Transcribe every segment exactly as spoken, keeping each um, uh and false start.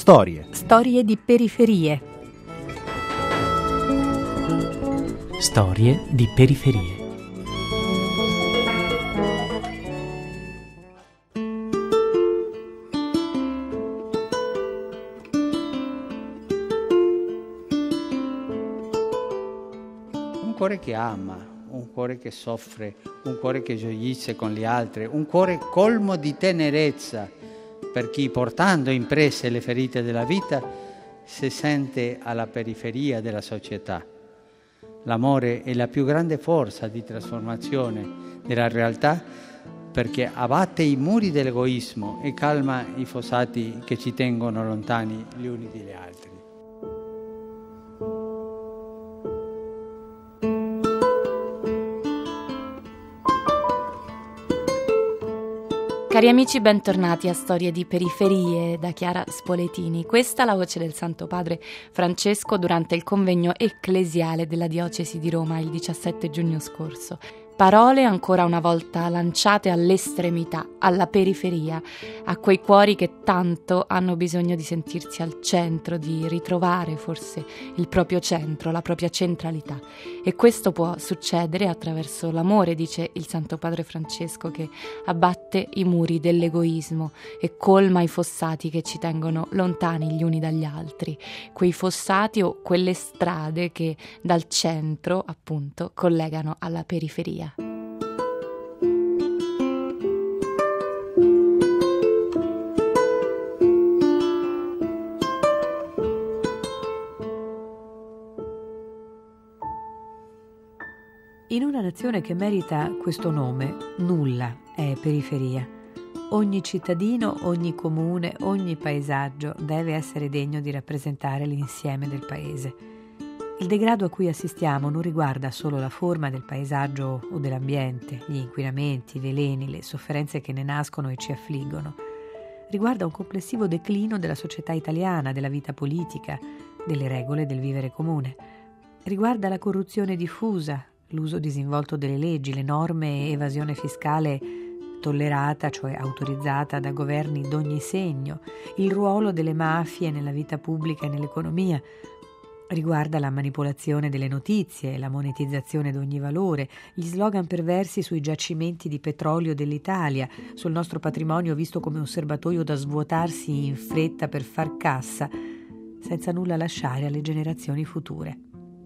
Storie. Storie di periferie. Storie di periferie. Un cuore che ama, un cuore che soffre, un cuore che gioisce con gli altri, un cuore colmo di tenerezza per chi, portando impresse le ferite della vita, si sente alla periferia della società. L'amore è la più grande forza di trasformazione della realtà, perché abbatte i muri dell'egoismo e calma i fossati che ci tengono lontani gli uni dagli altri. Cari amici, bentornati a Storie di periferie da Chiara Spoletini. Questa è la voce del Santo Padre Francesco durante il convegno ecclesiale della Diocesi di Roma il diciassette giugno scorso. Parole ancora una volta lanciate all'estremità, alla periferia, a quei cuori che tanto hanno bisogno di sentirsi al centro, di ritrovare forse il proprio centro, la propria centralità. E questo può succedere attraverso l'amore, dice il Santo Padre Francesco, che abbatte i muri dell'egoismo e colma i fossati che ci tengono lontani gli uni dagli altri. Quei fossati o quelle strade che dal centro, appunto, collegano alla periferia. In una nazione che merita questo nome, nulla è periferia. Ogni cittadino, ogni comune, ogni paesaggio deve essere degno di rappresentare l'insieme del paese. Il degrado a cui assistiamo non riguarda solo la forma del paesaggio o dell'ambiente, gli inquinamenti, i veleni, le sofferenze che ne nascono e ci affliggono. Riguarda un complessivo declino della società italiana, della vita politica, delle regole del vivere comune. Riguarda la corruzione diffusa, l'uso disinvolto delle leggi, le norme e evasione fiscale tollerata, cioè autorizzata da governi d'ogni segno, il ruolo delle mafie nella vita pubblica e nell'economia. Riguarda la manipolazione delle notizie, la monetizzazione di ogni valore, gli slogan perversi sui giacimenti di petrolio dell'Italia, sul nostro patrimonio visto come un serbatoio da svuotarsi in fretta per far cassa, senza nulla lasciare alle generazioni future.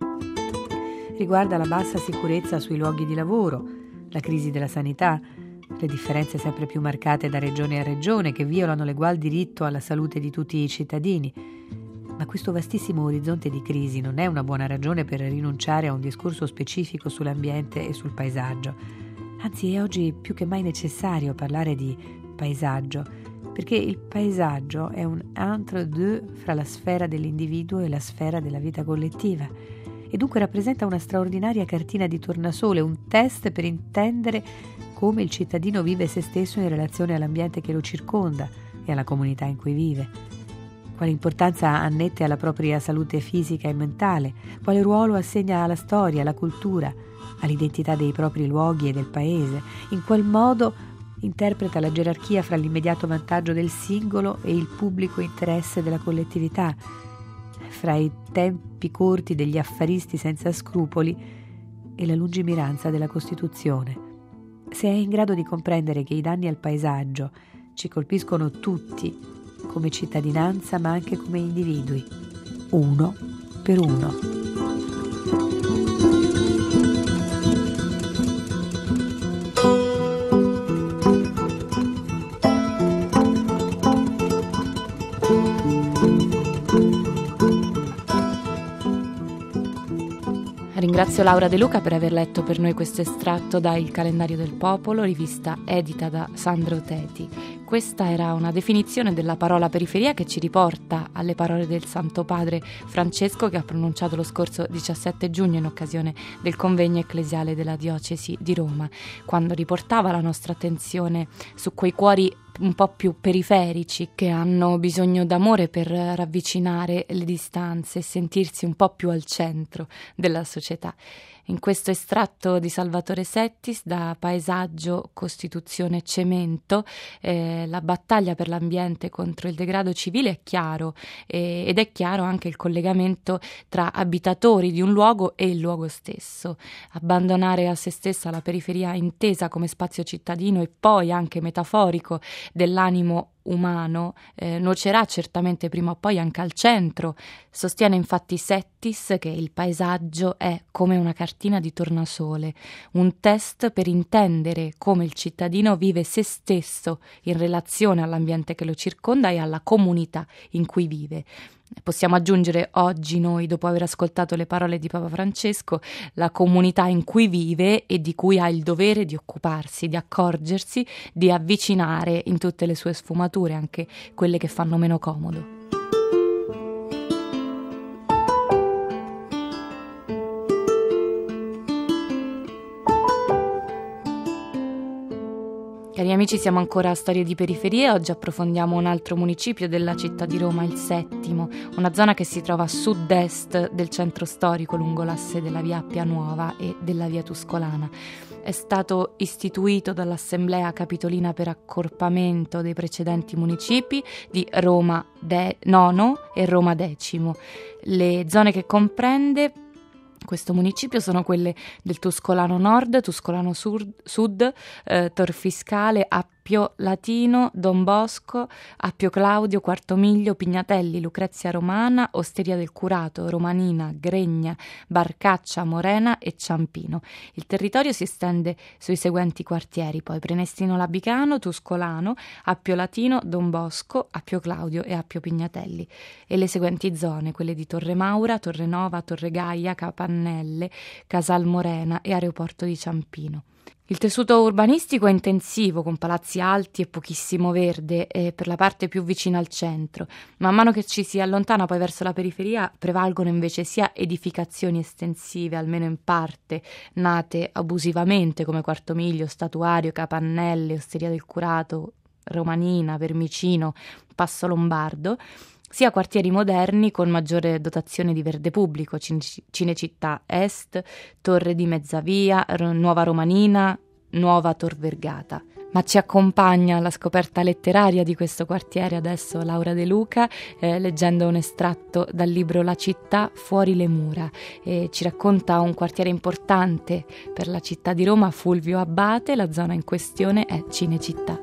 Riguarda la bassa sicurezza sui luoghi di lavoro, la crisi della sanità, le differenze sempre più marcate da regione a regione che violano l'egual diritto alla salute di tutti i cittadini. Ma questo vastissimo orizzonte di crisi non è una buona ragione per rinunciare a un discorso specifico sull'ambiente e sul paesaggio. Anzi, è oggi più che mai necessario parlare di paesaggio, perché il paesaggio è un entre-deux fra la sfera dell'individuo e la sfera della vita collettiva, e dunque rappresenta una straordinaria cartina di tornasole, un test per intendere come il cittadino vive se stesso in relazione all'ambiente che lo circonda e alla comunità in cui vive. Quale importanza annette alla propria salute fisica e mentale, quale ruolo assegna alla storia, alla cultura, all'identità dei propri luoghi e del paese, in qual modo interpreta la gerarchia fra l'immediato vantaggio del singolo e il pubblico interesse della collettività, fra i tempi corti degli affaristi senza scrupoli e la lungimiranza della Costituzione. Se è in grado di comprendere che i danni al paesaggio ci colpiscono tutti, come cittadinanza ma anche come individui, uno per uno. Ringrazio Laura De Luca per aver letto per noi questo estratto da Il Calendario del Popolo, rivista edita da Sandro Teti. Questa era una definizione della parola periferia che ci riporta alle parole del Santo Padre Francesco, che ha pronunciato lo scorso diciassette giugno in occasione del convegno ecclesiale della Diocesi di Roma, quando riportava la nostra attenzione su quei cuori un po' più periferici, che hanno bisogno d'amore per ravvicinare le distanze e sentirsi un po' più al centro della società. In questo estratto di Salvatore Settis, da Paesaggio, Costituzione, Cemento, eh, la battaglia per l'ambiente contro il degrado civile è chiaro, eh, ed è chiaro anche il collegamento tra abitatori di un luogo e il luogo stesso. Abbandonare a se stessa la periferia intesa come spazio cittadino e poi anche metaforico dell'animo umano eh, nuocerà certamente prima o poi anche al centro. Sostiene infatti Settis che il paesaggio è come una cartina di tornasole, un test per intendere come il cittadino vive se stesso in relazione all'ambiente che lo circonda e alla comunità in cui vive. Possiamo aggiungere oggi noi, dopo aver ascoltato le parole di Papa Francesco, la comunità in cui vive e di cui ha il dovere di occuparsi, di accorgersi, di avvicinare in tutte le sue sfumature, anche quelle che fanno meno comodo. Cari amici, siamo ancora a Storie di Periferie. Oggi approfondiamo un altro municipio della città di Roma, il Settimo, una zona che si trova a sud-est del centro storico lungo l'asse della via Appia Nuova e della via Tuscolana. È stato istituito dall'Assemblea Capitolina per accorpamento dei precedenti municipi di Roma de- nono e Roma Decimo. Le zone che comprende questo municipio sono quelle del Tuscolano Nord, Tuscolano Sud, Sud eh, Tor Fiscale, Appio Latino, Don Bosco, Appio Claudio, Quarto Miglio, Pignatelli, Lucrezia Romana, Osteria del Curato, Romanina, Gregna, Barcaccia, Morena e Ciampino. Il territorio si estende sui seguenti quartieri, poi Prenestino Labicano, Tuscolano, Appio Latino, Don Bosco, Appio Claudio e Appio Pignatelli, e le seguenti zone, quelle di Torre Maura, Torre Nova, Torre Gaia, Capannelle, Casal Morena e Aeroporto di Ciampino. Il tessuto urbanistico è intensivo, con palazzi alti e pochissimo verde, e per la parte più vicina al centro. Man mano che ci si allontana poi verso la periferia prevalgono invece sia edificazioni estensive, almeno in parte, nate abusivamente come Quarto Miglio, Statuario, Capannelle, Osteria del Curato, Romanina, Vermicino, Passo Lombardo, sia quartieri moderni con maggiore dotazione di verde pubblico, Cinecittà Est, Torre di Mezzavia, Nuova Romanina, Nuova Tor Vergata. Ma ci accompagna la scoperta letteraria di questo quartiere adesso Laura De Luca, eh, leggendo un estratto dal libro La città fuori le mura, e ci racconta un quartiere importante per la città di Roma, Fulvio Abbate. La zona in questione è Cinecittà.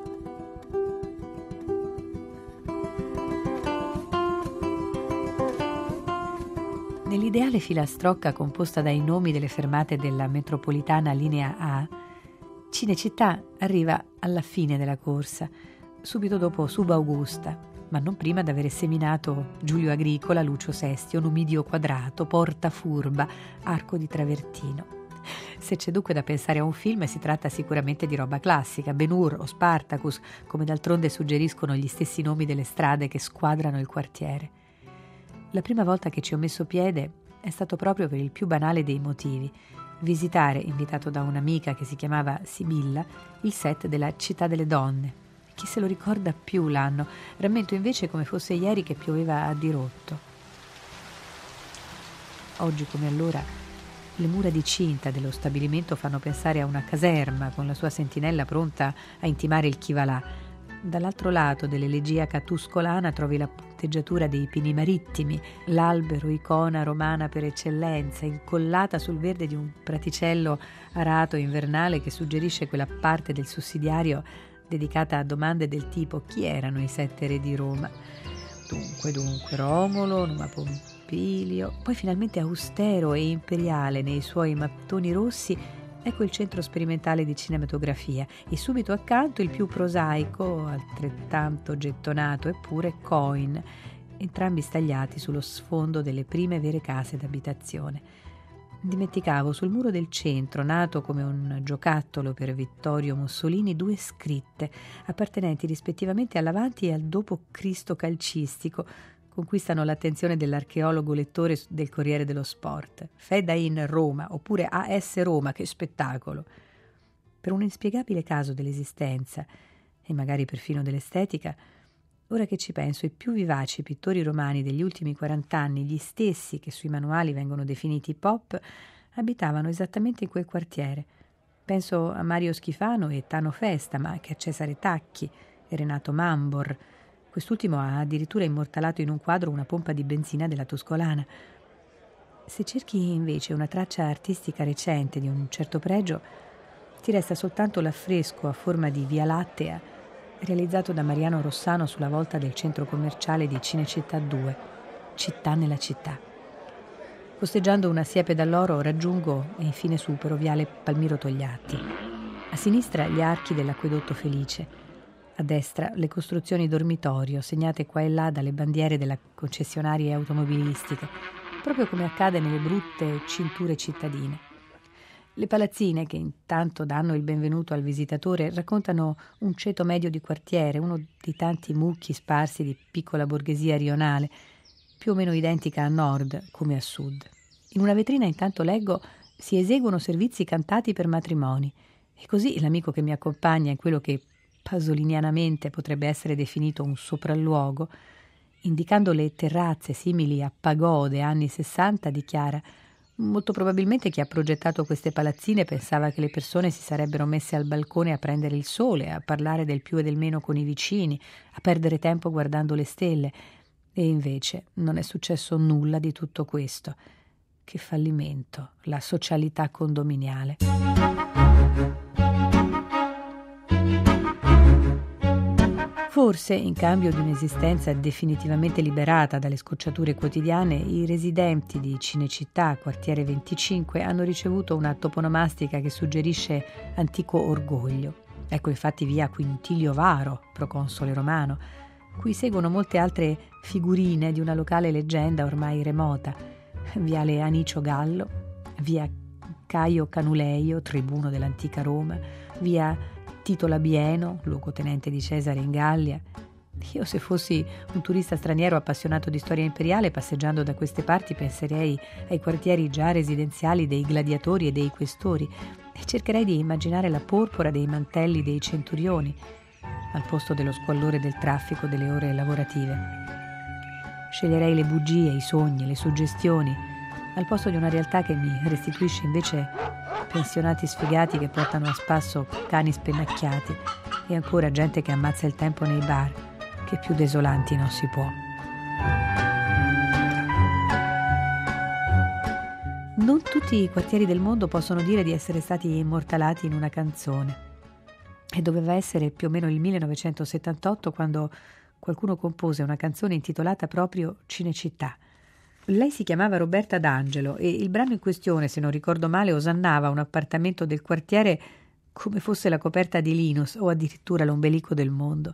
Nell'ideale filastrocca composta dai nomi delle fermate della metropolitana linea A, Cinecittà arriva alla fine della corsa, subito dopo Subaugusta, ma non prima di aver seminato Giulio Agricola, Lucio Sestio, Numidio Quadrato, Porta Furba, Arco di Travertino. Se c'è dunque da pensare a un film, si tratta sicuramente di roba classica, Ben-Hur o Spartacus, come d'altronde suggeriscono gli stessi nomi delle strade che squadrano il quartiere. La prima volta che ci ho messo piede è stato proprio per il più banale dei motivi: visitare, invitato da un'amica che si chiamava Sibilla, il set della Città delle Donne. Chi se lo ricorda più l'anno? Rammento invece come fosse ieri che pioveva a dirotto. Oggi come allora le mura di cinta dello stabilimento fanno pensare a una caserma con la sua sentinella pronta a intimare il chi va là. Dall'altro lato dell'elegiaca Tuscolana trovi la punteggiatura dei pini marittimi, l'albero icona romana per eccellenza, incollata sul verde di un praticello arato invernale che suggerisce quella parte del sussidiario dedicata a domande del tipo: chi erano i sette re di Roma? Dunque, dunque, Romolo, Numa Pompilio, poi finalmente austero e imperiale nei suoi mattoni rossi. Ecco il centro sperimentale di cinematografia, e subito accanto il più prosaico, altrettanto gettonato eppure, Coin, entrambi stagliati sullo sfondo delle prime vere case d'abitazione. Dimenticavo sul muro del centro, nato come un giocattolo per Vittorio Mussolini, due scritte appartenenti rispettivamente all'avanti e al dopo Cristo calcistico. Conquistano l'attenzione dell'archeologo lettore del Corriere dello Sport. Fedain Roma, oppure A S Roma, che spettacolo! Per un inspiegabile caso dell'esistenza, e magari perfino dell'estetica, ora che ci penso, i più vivaci pittori romani degli ultimi quarant'anni, gli stessi che sui manuali vengono definiti pop, abitavano esattamente in quel quartiere. Penso a Mario Schifano e Tano Festa, ma anche a Cesare Tacchi e Renato Mambor. Quest'ultimo ha addirittura immortalato in un quadro una pompa di benzina della Tuscolana. Se cerchi invece una traccia artistica recente di un certo pregio, ti resta soltanto l'affresco a forma di Via Lattea, realizzato da Mariano Rossano sulla volta del centro commerciale di Cinecittà due, Città nella città. Costeggiando una siepe d'alloro raggiungo e infine supero Viale Palmiro Togliatti. A sinistra gli archi dell'Acquedotto Felice, a destra le costruzioni dormitorio segnate qua e là dalle bandiere della concessionarie automobilistiche, proprio come accade nelle brutte cinture cittadine. Le palazzine, che intanto danno il benvenuto al visitatore, raccontano un ceto medio di quartiere, uno di tanti mucchi sparsi di piccola borghesia rionale, più o meno identica a nord come a sud. In una vetrina intanto leggo si eseguono servizi cantati per matrimoni, e così l'amico che mi accompagna in quello che pasolinianamente potrebbe essere definito un sopralluogo, indicando le terrazze simili a pagode anni sessanta, dichiara: molto probabilmente chi ha progettato queste palazzine pensava che le persone si sarebbero messe al balcone a prendere il sole, a parlare del più e del meno con i vicini, a perdere tempo guardando le stelle. E invece non è successo nulla di tutto questo. Che fallimento, la socialità condominiale. Forse, in cambio di un'esistenza definitivamente liberata dalle scocciature quotidiane, i residenti di Cinecittà, quartiere venticinque, hanno ricevuto una toponomastica che suggerisce antico orgoglio. Ecco infatti via Quintilio Varo, proconsole romano, cui seguono molte altre figurine di una locale leggenda ormai remota. Viale Anicio Gallo, via Caio Canuleio, tribuno dell'antica Roma, via Tito Labieno, luogotenente di Cesare in Gallia. Io, se fossi un turista straniero appassionato di storia imperiale, passeggiando da queste parti penserei ai quartieri già residenziali dei gladiatori e dei questori e cercherei di immaginare la porpora dei mantelli dei centurioni al posto dello squallore del traffico delle ore lavorative. Sceglierei le bugie, i sogni, le suggestioni, al posto di una realtà che mi restituisce invece pensionati sfigati che portano a spasso cani spennacchiati e ancora gente che ammazza il tempo nei bar, che più desolanti non si può. Non tutti i quartieri del mondo possono dire di essere stati immortalati in una canzone. E doveva essere più o meno il millenovecentosettantotto quando qualcuno compose una canzone intitolata proprio Cinecittà. Lei si chiamava Roberta D'Angelo e il brano in questione, se non ricordo male, osannava un appartamento del quartiere come fosse la coperta di Linus o addirittura l'ombelico del mondo.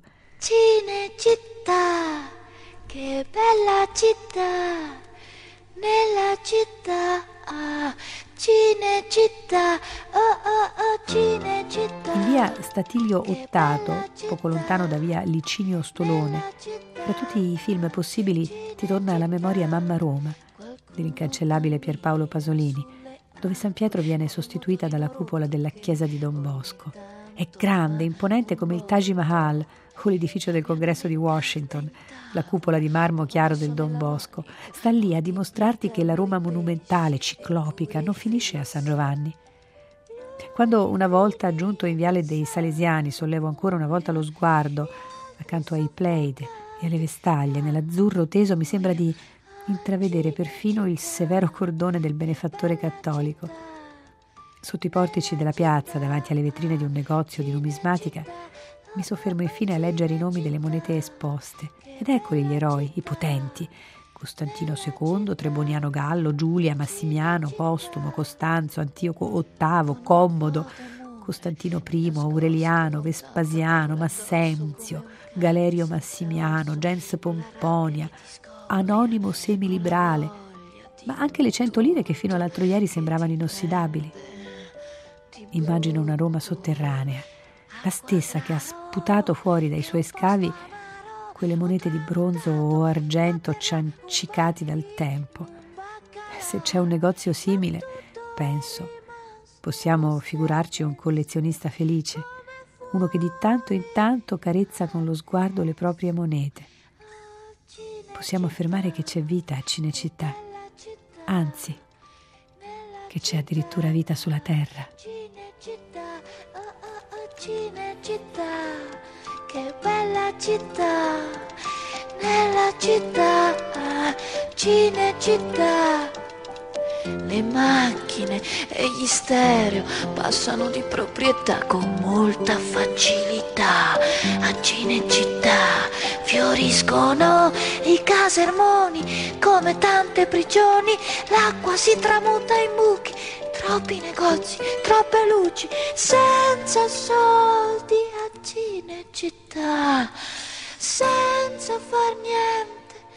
Cinecittà, che bella città, nella città, ah, Cinecittà, oh oh oh, Cinecittà. In via Statilio Ottato, poco lontano da via Licinio Stolone, tra tutti i film possibili ti torna alla memoria Mamma Roma, dell'incancellabile Pierpaolo Pasolini, dove San Pietro viene sostituita dalla cupola della chiesa di Don Bosco. È grande, imponente come il Taj Mahal o l'edificio del Congresso di Washington, la cupola di marmo chiaro del Don Bosco. Sta lì a dimostrarti che la Roma monumentale, ciclopica, non finisce a San Giovanni. Quando una volta giunto in Viale dei Salesiani sollevo ancora una volta lo sguardo accanto ai Pleide e alle vestaglie, nell'azzurro teso mi sembra di intravedere perfino il severo cordone del benefattore cattolico. Sotto i portici della piazza, davanti alle vetrine di un negozio di numismatica, mi soffermo infine a leggere i nomi delle monete esposte. Ed eccoli gli eroi, i potenti: Costantino secondo, Treboniano Gallo, Giulia, Massimiano, Postumo, Costanzo, Antioco ottavo, Commodo, Costantino primo, Aureliano, Vespasiano, Massenzio, Galerio Massimiano, Gens Pomponia, Anonimo semilibrale, ma anche le cento lire che fino all'altro ieri sembravano inossidabili. Immagino una Roma sotterranea, la stessa che ha sputato fuori dai suoi scavi quelle monete di bronzo o argento ciancicati dal tempo. Se c'è un negozio simile, penso, possiamo figurarci un collezionista felice, uno che di tanto in tanto carezza con lo sguardo le proprie monete. Possiamo affermare che c'è vita a Cinecittà, anzi, che c'è addirittura vita sulla terra. Cinecittà, oh oh oh Cinecittà, che bella città, nella città, Cinecittà. Le macchine e gli stereo passano di proprietà con molta facilità. A Cinecittà fioriscono i casermoni come tante prigioni. L'acqua si tramuta in buchi, troppi negozi, troppe luci, senza soldi a Cinecittà, senza far niente.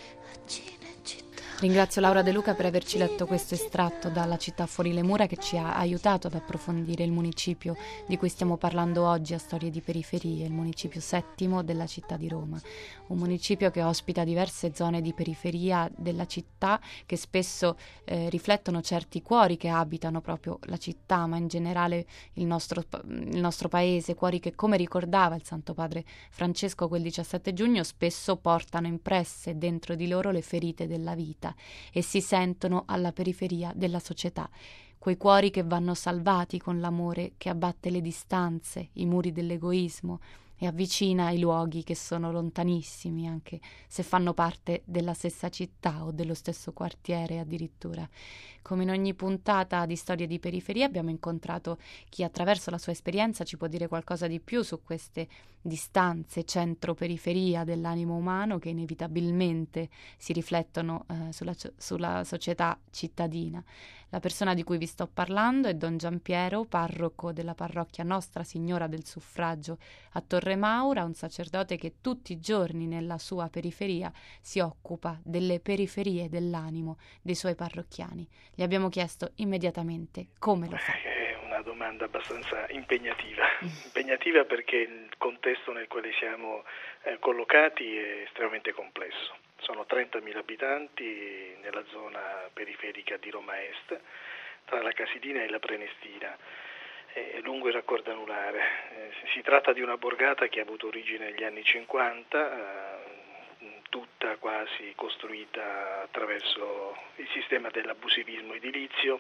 Ringrazio Laura De Luca per averci letto questo estratto dalla città fuori le mura, che ci ha aiutato ad approfondire il municipio di cui stiamo parlando oggi a Storie di Periferie, il municipio settimo della città di Roma. Un municipio che ospita diverse zone di periferia della città che spesso eh, riflettono certi cuori che abitano proprio la città, ma in generale il nostro, il nostro paese, cuori che, come ricordava il Santo Padre Francesco quel diciassette giugno, spesso portano impresse dentro di loro le ferite della vita e si sentono alla periferia della società. Quei cuori che vanno salvati con l'amore che abbatte le distanze, i muri dell'egoismo e avvicina i luoghi che sono lontanissimi, anche se fanno parte della stessa città o dello stesso quartiere addirittura. Come in ogni puntata di Storie di Periferia abbiamo incontrato chi attraverso la sua esperienza ci può dire qualcosa di più su queste distanze centro-periferia dell'animo umano che inevitabilmente si riflettono eh, sulla, sulla società cittadina. La persona di cui vi sto parlando è Don Giampiero, parroco della parrocchia Nostra Signora del Suffragio a Torre Maura, un sacerdote che tutti i giorni nella sua periferia si occupa delle periferie dell'animo dei suoi parrocchiani. Gli abbiamo chiesto immediatamente come lo fa. È una domanda abbastanza impegnativa, impegnativa perché il contesto nel quale siamo eh, collocati è estremamente complesso. Sono trentamila abitanti nella zona periferica di Roma Est, tra la Casilina e la Prenestina, è lungo il raccordo anulare. Eh, si tratta di una borgata che ha avuto origine negli anni cinquanta, eh, tutta quasi costruita attraverso il sistema dell'abusivismo edilizio,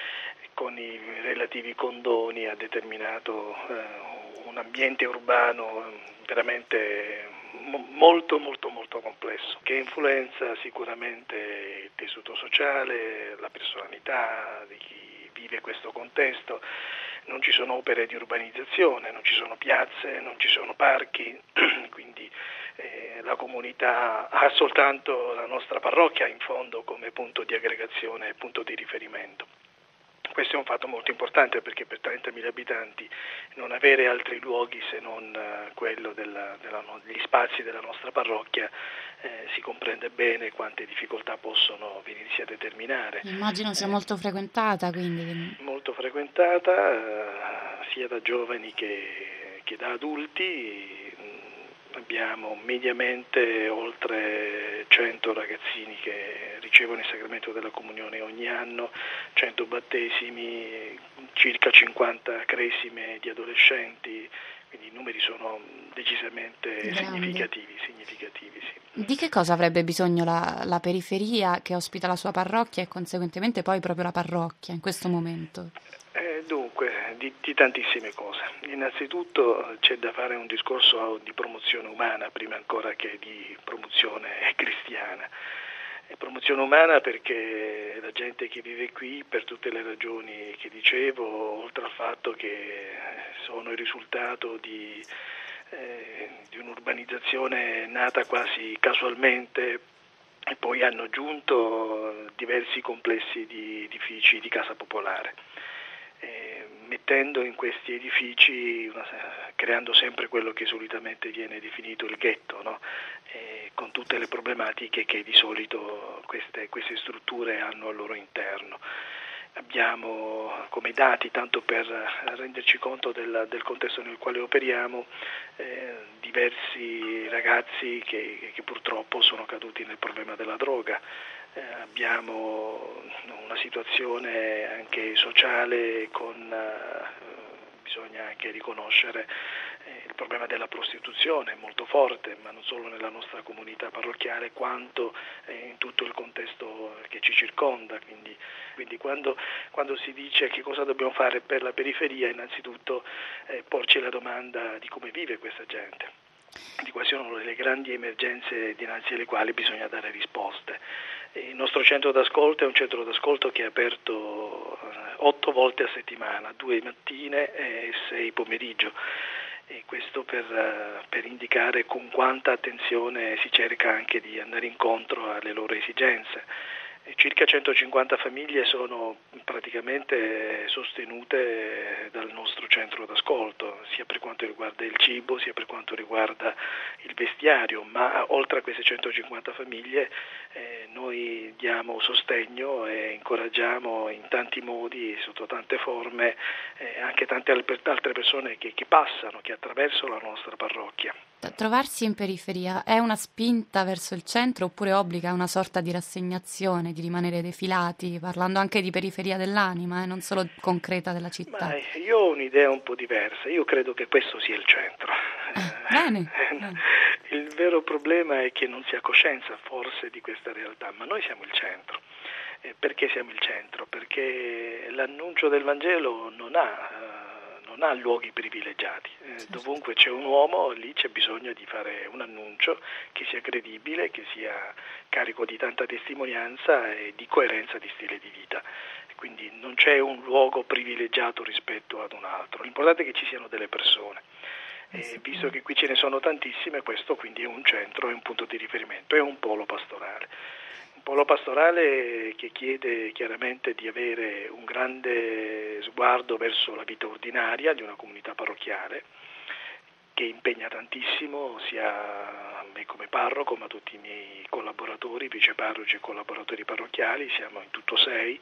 con i relativi condoni ha determinato eh, un ambiente urbano veramente molto molto molto complesso, che influenza sicuramente il tessuto sociale, la personalità di chi vive questo contesto. Non ci sono opere di urbanizzazione, non ci sono piazze, non ci sono parchi, quindi eh, la comunità ha soltanto la nostra parrocchia in fondo come punto di aggregazione e punto di riferimento. Questo è un fatto molto importante perché per trentamila abitanti non avere altri luoghi se non uh, quello della, della, degli spazi della nostra parrocchia eh, si comprende bene quante difficoltà possono venirsi a determinare. Immagino sia eh, molto frequentata, quindi. Molto frequentata uh, sia da giovani che, che da adulti. Abbiamo mediamente oltre cento ragazzini che ricevono il sacramento della comunione ogni anno, cento battesimi, circa cinquanta cresime di adolescenti, quindi i numeri sono decisamente Grande. significativi, significativi sì. Di che cosa avrebbe bisogno la, la periferia che ospita la sua parrocchia e conseguentemente poi proprio la parrocchia in questo momento? Eh, dunque, di, di tantissime cose. Innanzitutto c'è da fare un discorso di promozione umana prima ancora che di promozione cristiana. E promozione umana perché la gente che vive qui, per tutte le ragioni che dicevo, oltre al fatto che sono il risultato di, eh, di un'urbanizzazione nata quasi casualmente, e poi hanno aggiunto diversi complessi di edifici di casa popolare. Eh, mettendo in questi edifici, una, creando sempre quello che solitamente viene definito il ghetto, no? eh, con tutte le problematiche che di solito queste, queste strutture hanno al loro interno. Abbiamo come dati, tanto per renderci conto del, del contesto nel quale operiamo, eh, diversi ragazzi che, che purtroppo sono caduti nel problema della droga. Eh, abbiamo una situazione anche sociale con, eh, bisogna anche riconoscere, Eh, il problema della prostituzione è molto forte, ma non solo nella nostra comunità parrocchiale, quanto eh, in tutto il contesto che ci circonda. Quindi, quindi quando, quando si dice che cosa dobbiamo fare per la periferia, innanzitutto eh, porci la domanda di come vive questa gente, di quali sono le grandi emergenze dinanzi alle quali bisogna dare risposte. Il nostro centro d'ascolto è un centro d'ascolto che è aperto otto volte a settimana, due mattine e sei pomeriggio, e questo per, per indicare con quanta attenzione si cerca anche di andare incontro alle loro esigenze. Circa centocinquanta famiglie sono praticamente sostenute dal nostro centro d'ascolto, sia per quanto riguarda il cibo, sia per quanto riguarda il vestiario, ma oltre a queste centocinquanta famiglie eh, noi diamo sostegno e incoraggiamo in tanti modi, sotto tante forme, eh, anche tante altre persone che, che passano, che attraversano la nostra parrocchia. Trovarsi in periferia è una spinta verso il centro oppure obbliga una sorta di rassegnazione, di rimanere defilati, parlando anche di periferia dell'anima e eh, non solo concreta della città? Ma io ho un'idea un po' diversa, io credo che questo sia il centro. Eh, bene, bene. Il vero problema è che non si ha coscienza forse di questa realtà, ma noi siamo il centro. Eh, perché siamo il centro? Perché l'annuncio del Vangelo non ha... non ha luoghi privilegiati, eh, dovunque c'è un uomo lì c'è bisogno di fare un annuncio che sia credibile, che sia carico di tanta testimonianza e di coerenza di stile di vita, quindi non c'è un luogo privilegiato rispetto ad un altro, l'importante è che ci siano delle persone. E visto che qui ce ne sono tantissime, questo quindi è un centro, è un punto di riferimento, è un polo pastorale. Un polo pastorale che chiede chiaramente di avere un grande sguardo verso la vita ordinaria di una comunità parrocchiale, che impegna tantissimo sia a me come parroco, ma tutti i miei collaboratori, viceparroci e collaboratori parrocchiali, siamo in tutto sei.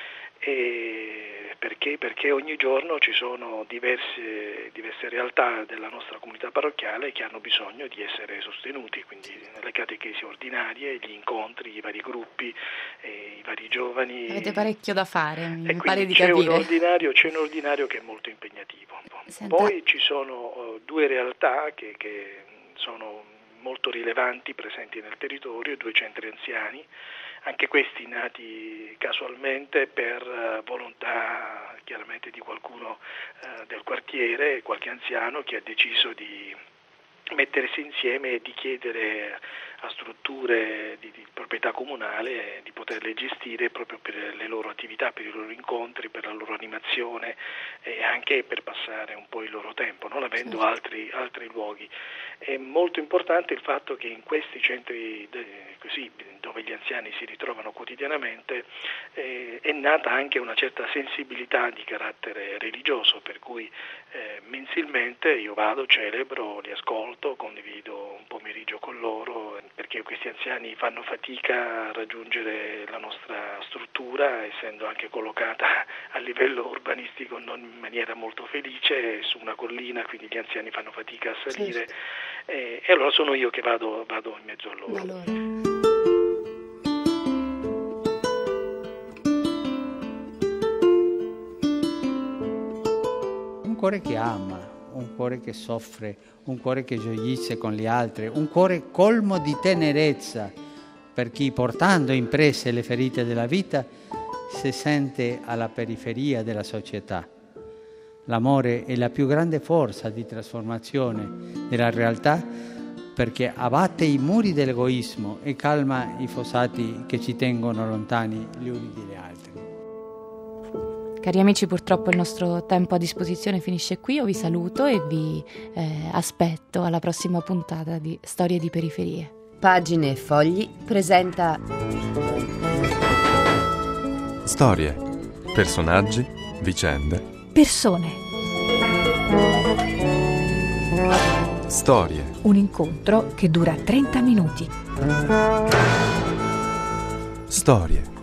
E perché? Perché ogni giorno ci sono diverse, diverse realtà della nostra comunità parrocchiale che hanno bisogno di essere sostenuti, quindi le catechesi ordinarie, gli incontri, i vari gruppi, eh, i vari giovani. Avete parecchio da fare, mi e pare di c'è capire. Un ordinario, c'è un ordinario che è molto impegnativo. Senta. Poi ci sono uh, due realtà che, che sono molto rilevanti, presenti nel territorio, due centri anziani, anche questi nati casualmente per uh, volontà chiaramente di qualcuno uh, del quartiere, qualche anziano che ha deciso di mettersi insieme e di chiedere a strutture di, di proprietà comunale di poterle gestire proprio per le loro attività, per i loro incontri, per la loro animazione e anche per passare un po' il loro tempo, non avendo altri, altri luoghi. È molto importante il fatto che in questi centri de, così, dove gli anziani si ritrovano quotidianamente eh, è nata anche una certa sensibilità di carattere religioso, per cui eh, mensilmente io vado, celebro, li ascolto, condivido un pomeriggio con loro, perché questi anziani fanno fatica a raggiungere la nostra struttura, essendo anche collocata a livello urbanistico non in maniera molto felice, su una collina, quindi gli anziani fanno fatica a salire, certo. e, e allora sono io che vado, vado in mezzo a loro. Allora. Un cuore che ama, un cuore che soffre, un cuore che gioisce con gli altri, un cuore colmo di tenerezza per chi, portando impresse le ferite della vita, si sente alla periferia della società. L'amore è la più grande forza di trasformazione della realtà, perché abbatte i muri dell'egoismo e calma i fossati che ci tengono lontani gli uni dagli altri. Cari amici, purtroppo il nostro tempo a disposizione finisce qui. Io vi saluto e vi eh, aspetto alla prossima puntata di Storie di Periferie. Pagine e Fogli presenta storie, personaggi, vicende, persone, storie. Un incontro che dura trenta minuti. Storie.